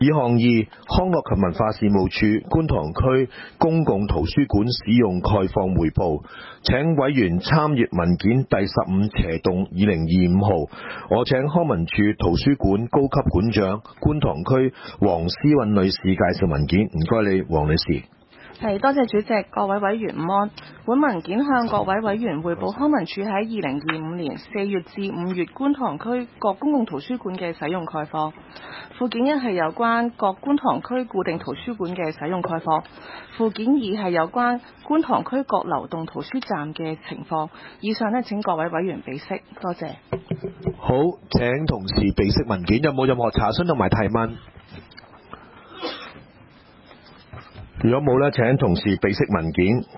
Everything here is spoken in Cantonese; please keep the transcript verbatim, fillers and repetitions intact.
二項二，康樂及文化事務處觀塘區公共圖書館使用概況彙報，請委員參閱文件第十五斜洞二零二五號。我請康文署圖書館高級館長觀塘區黃思韻女士介紹文件。唔該你，黃女士。 係，多謝主席，各位委員午安。本文件向各位委員匯報康文署喺二零二五年四月至五月觀塘區各公共圖書館嘅使用概況。附件一係有關各觀塘區固定圖書館嘅使用概況。附件二係有關觀塘區各流動圖書站嘅情況。以上呢，請各位委員備悉，多謝。 好，請同事備悉文件。有冇任何查詢同埋提問？如果冇呢，請同事備悉文件。